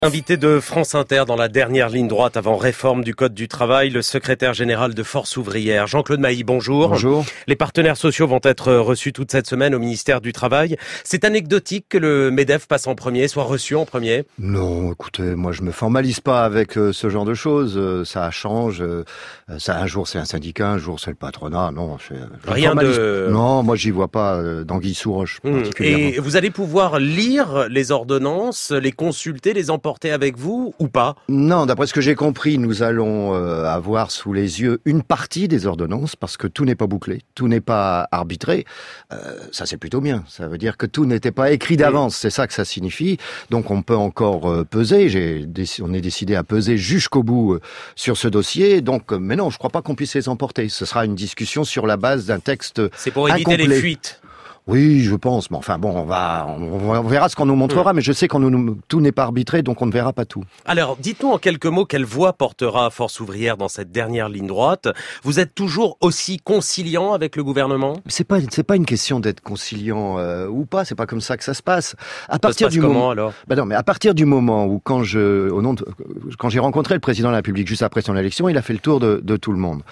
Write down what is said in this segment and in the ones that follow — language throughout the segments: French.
Invité de France Inter dans la dernière ligne droite avant réforme du Code du travail, le secrétaire général de Force ouvrière, Jean-Claude Mailly, bonjour. Bonjour. Les partenaires sociaux vont être reçus toute cette semaine au ministère du Travail. C'est anecdotique que le MEDEF passe en premier, soit reçu en premier? Non, écoutez, moi je me formalise pas avec ce genre de choses. Ça change. Ça, un jour c'est un syndicat, un jour c'est le patronat. Non, rien de... Non, moi j'y vois pas d'anguille sous roche particulièrement. Et vous allez pouvoir lire les ordonnances, les consulter, les emporter avec vous ou pas? Non, d'après ce que j'ai compris, nous allons avoir sous les yeux une partie des ordonnances parce que tout n'est pas bouclé, tout n'est pas arbitré. Ça c'est plutôt bien. Ça veut dire que tout n'était pas écrit d'avance. C'est ça que ça signifie. Donc on peut encore peser. On est décidé à peser jusqu'au bout sur ce dossier. Donc, mais non, je crois pas qu'on puisse les emporter. Ce sera une discussion sur la base d'un texte. C'est pour éviter incomplet. les fuites. Oui, je pense. Mais enfin bon, on verra ce qu'on nous montrera. Mais je sais tout n'est pas arbitré, donc on ne verra pas tout. Alors, dites-nous en quelques mots quelle voix portera Force ouvrière dans cette dernière ligne droite. Vous êtes toujours aussi conciliant avec le gouvernement? C'est pas une question d'être conciliant ou pas. C'est pas comme ça que ça se passe. À partir du moment, alors? Non, mais à partir du moment où quand j'ai rencontré le président de la République juste après son élection, il a fait le tour de tout le monde.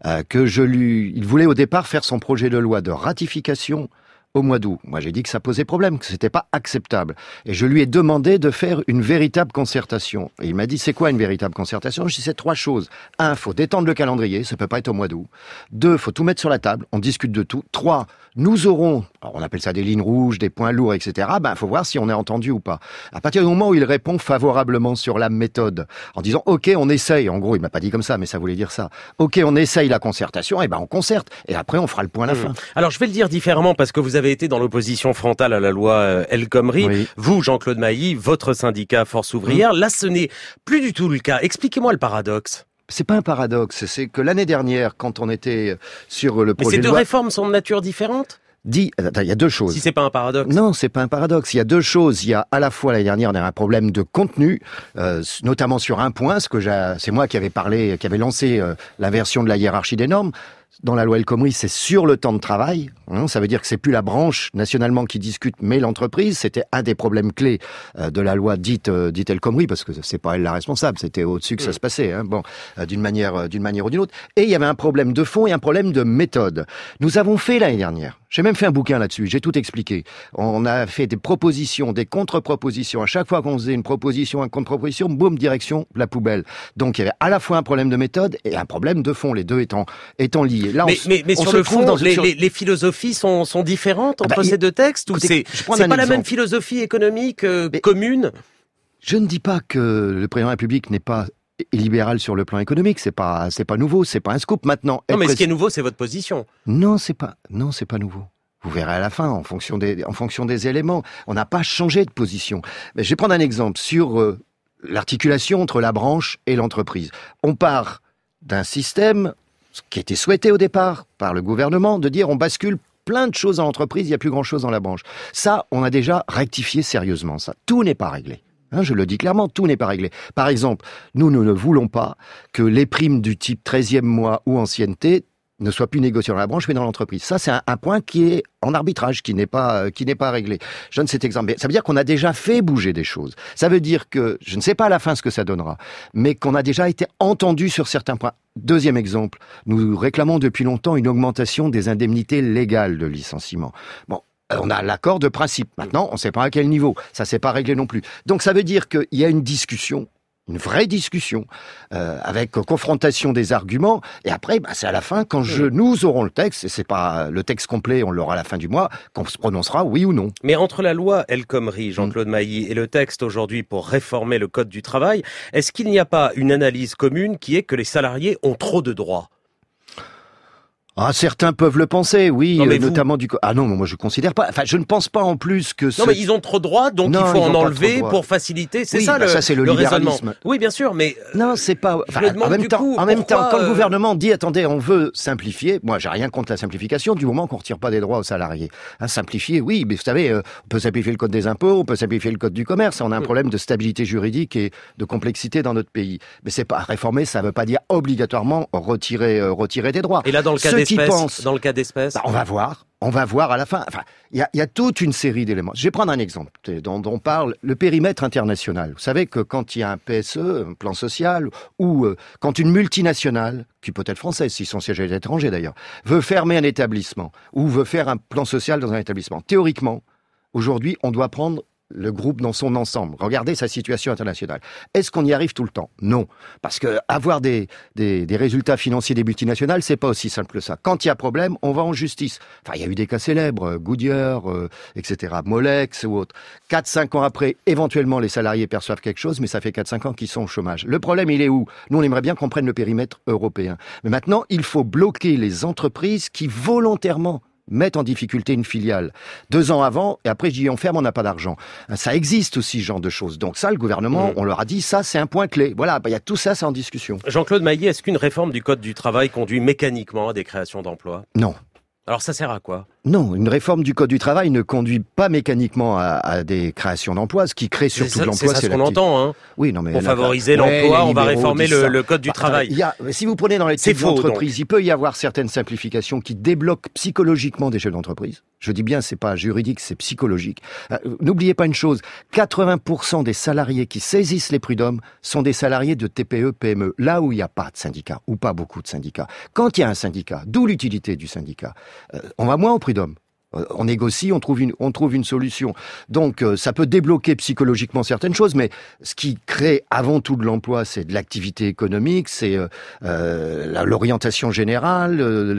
Il voulait au départ faire son projet de loi de ratification au mois d'août. Moi, j'ai dit que ça posait problème, que c'était pas acceptable. Et je lui ai demandé de faire une véritable concertation. Et il m'a dit, c'est quoi une véritable concertation? Je dis, c'est 3 choses. 1, faut détendre le calendrier, ça peut pas être au mois d'août. 2, faut tout mettre sur la table, on discute de tout. 3, nous aurons, alors on appelle ça des lignes rouges, des points lourds, etc. Faut voir si on est entendu ou pas. À partir du moment où il répond favorablement sur la méthode, en disant, OK, on essaye. En gros, il m'a pas dit comme ça, mais ça voulait dire ça. OK, on essaye la concertation, on concerte. Et après, on fera le point à la fin. Alors, je vais le dire différemment parce que vous avez été dans l'opposition frontale à la loi El Khomri. Oui. Vous, Jean-Claude Mailly, votre syndicat Force ouvrière. Là, ce n'est plus du tout le cas. Expliquez-moi le paradoxe. C'est pas un paradoxe, c'est que l'année dernière, quand on était sur le projet de loi... Mais ces deux réformes sont de nature différente? Il y a 2 choses. Si c'est pas un paradoxe. Non, c'est pas un paradoxe. Il y a 2 choses. Il y a à la fois l'année dernière, on a un problème de contenu, notamment sur un point, c'est moi qui avais lancé l'inversion de la hiérarchie des normes. Dans la loi El Khomri, c'est sur le temps de travail. Ça veut dire que c'est plus la branche nationalement qui discute, mais l'entreprise. C'était un des problèmes clés de la loi dite El Khomri, parce que c'est pas elle la responsable. C'était au-dessus que ça se passait. D'une manière ou d'une autre. Et il y avait un problème de fond et un problème de méthode. Nous avons fait l'année dernière. J'ai même fait un bouquin là-dessus. J'ai tout expliqué. On a fait des propositions, des contre-propositions. À chaque fois qu'on faisait une proposition, une contre-proposition, boum, direction la poubelle. Donc il y avait à la fois un problème de méthode et un problème de fond, les deux étant liés. Là, mais sur le fond, les philosophies sont différentes entre ces deux textes, ou c'est pas la même philosophie économique commune? Je ne dis pas que le président de la République n'est pas libéral sur le plan économique, c'est pas nouveau, c'est pas un scoop maintenant. Non, mais ce qui est nouveau, c'est votre position. Non, c'est pas nouveau. Vous verrez à la fin, en fonction des éléments. On n'a pas changé de position. Mais je vais prendre un exemple sur l'articulation entre la branche et l'entreprise. On part d'un système qui était souhaité au départ par le gouvernement, de dire on bascule plein de choses dans l'entreprise, il n'y a plus grand-chose dans la branche. Ça, on a déjà rectifié sérieusement ça. Tout n'est pas réglé. Je le dis clairement, tout n'est pas réglé. Par exemple, nous ne voulons pas que les primes du type 13e mois ou ancienneté ne soient plus négociées dans la branche, mais dans l'entreprise. Ça, c'est un point qui est en arbitrage, qui n'est pas réglé. Je donne cet exemple. Mais ça veut dire qu'on a déjà fait bouger des choses. Ça veut dire que, je ne sais pas à la fin ce que ça donnera, mais qu'on a déjà été entendu sur certains points. Deuxième exemple, nous réclamons depuis longtemps une augmentation des indemnités légales de licenciement. Bon. On a l'accord de principe. Maintenant, on ne sait pas à quel niveau. Ça s'est pas réglé non plus. Donc, ça veut dire qu'il y a une discussion, une vraie discussion, avec confrontation des arguments. Et après, c'est à la fin, quand nous aurons le texte, et c'est pas le texte complet, on l'aura à la fin du mois, qu'on se prononcera oui ou non. Mais entre la loi El Khomri, Jean-Claude Mailly, et le texte aujourd'hui pour réformer le Code du travail, est-ce qu'il n'y a pas une analyse commune qui est que les salariés ont trop de droits? Certains peuvent le penser, oui, non, notamment du... Ah non, moi je considère pas... Enfin, je ne pense pas en plus que... Non, mais ils ont trop de droits, donc il faut en enlever pour faciliter. C'est ça c'est le libéralisme. Oui, bien sûr, mais... Non, c'est pas... en même temps, quand le gouvernement dit, attendez, on veut simplifier, moi j'ai rien contre la simplification, du moment qu'on ne retire pas des droits aux salariés. Simplifier, oui, mais vous savez, on peut simplifier le code des impôts, on peut simplifier le code du commerce, on a un problème de stabilité juridique et de complexité dans notre pays. Mais c'est pas réformer, ça veut pas dire obligatoirement retirer des droits. Et là, dans le cas des d'espèces, dans le cas d'espèces, on va voir. On va voir à la fin. Enfin, il y a toute une série d'éléments. Je vais prendre un exemple dont on parle, le périmètre international. Vous savez que quand il y a un PSE, un plan social, ou quand une multinationale, qui peut être française, si son siège est étranger d'ailleurs, veut fermer un établissement, ou veut faire un plan social dans un établissement, théoriquement, aujourd'hui, on doit prendre le groupe dans son ensemble. Regardez sa situation internationale. Est-ce qu'on y arrive tout le temps? Non. Parce que avoir des résultats financiers des multinationales, c'est pas aussi simple que ça. Quand il y a problème, on va en justice. Enfin, il y a eu des cas célèbres, Goodyear, etc., Molex ou autres. 4-5 ans après, éventuellement, les salariés perçoivent quelque chose, mais ça fait 4-5 ans qu'ils sont au chômage. Le problème, il est où? Nous, on aimerait bien qu'on prenne le périmètre européen. Mais maintenant, il faut bloquer les entreprises qui volontairement mettent en difficulté une filiale 2 ans avant, et après je dis on ferme, on n'a pas d'argent. Ça existe aussi ce genre de choses. Donc ça, le gouvernement, on leur a dit, ça c'est un point clé. Voilà, il y a tout ça, c'est en discussion. Jean-Claude Mailly, est-ce qu'une réforme du Code du travail conduit mécaniquement à des créations d'emplois? Non. Alors ça sert à quoi? Non, une réforme du Code du travail ne conduit pas mécaniquement à des créations d'emplois. Ce qui crée surtout de l'emploi, c'est ça ce qu'on entend, hein. Oui, non, mais pour favoriser l'emploi, on va réformer le Code du travail. Si vous prenez dans les types d'entreprises, il peut y avoir certaines simplifications qui débloquent psychologiquement des chefs d'entreprise. Je dis bien, c'est pas juridique, c'est psychologique. N'oubliez pas une chose, 80% des salariés qui saisissent les prud'hommes sont des salariés de TPE, PME, là où il n'y a pas de syndicat, ou pas beaucoup de syndicats. Quand il y a un syndicat, d'où l'utilité du syndicat, on va moins au prud'homme. On négocie, on trouve une solution. Donc, ça peut débloquer psychologiquement certaines choses, mais ce qui crée avant tout de l'emploi, c'est de l'activité économique, c'est l'orientation générale,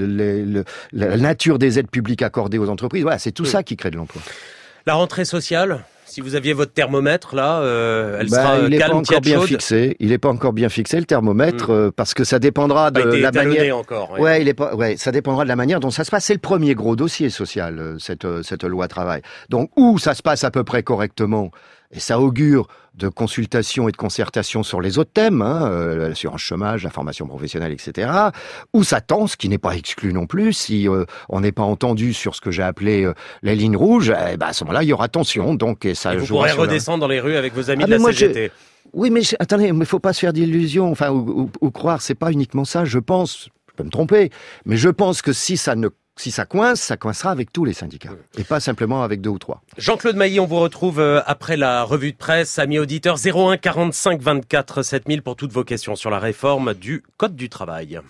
la nature des aides publiques accordées aux entreprises. Voilà, c'est tout ça qui crée de l'emploi. La rentrée sociale, si vous aviez votre thermomètre là, elle sera calme, tiède, chaude. Il n'est pas encore bien fixé le thermomètre parce que ça dépendra de la manière. Encore, oui. Ouais, ça dépendra de la manière dont ça se passe. C'est le premier gros dossier social, cette loi travail. Donc où ça se passe à peu près correctement. Et ça augure de consultation et de concertation sur les autres thèmes, l'assurance chômage, la formation professionnelle, etc. Ou ça tend, ce qui n'est pas exclu non plus, si on n'est pas entendu sur ce que j'ai appelé les lignes rouges, à ce moment-là, il y aura tension. Donc, et vous pourrez redescendre dans les rues avec vos amis de la CGT. Oui, mais attendez, il faut pas se faire d'illusions, ou croire, c'est pas uniquement ça, je pense, je peux me tromper, mais je pense que si ça coince, ça coincera avec tous les syndicats, et pas simplement avec 2 ou 3. Jean-Claude Mailly, on vous retrouve après la revue de presse. Amis auditeurs, 01 45 24 7000 pour toutes vos questions sur la réforme du Code du travail.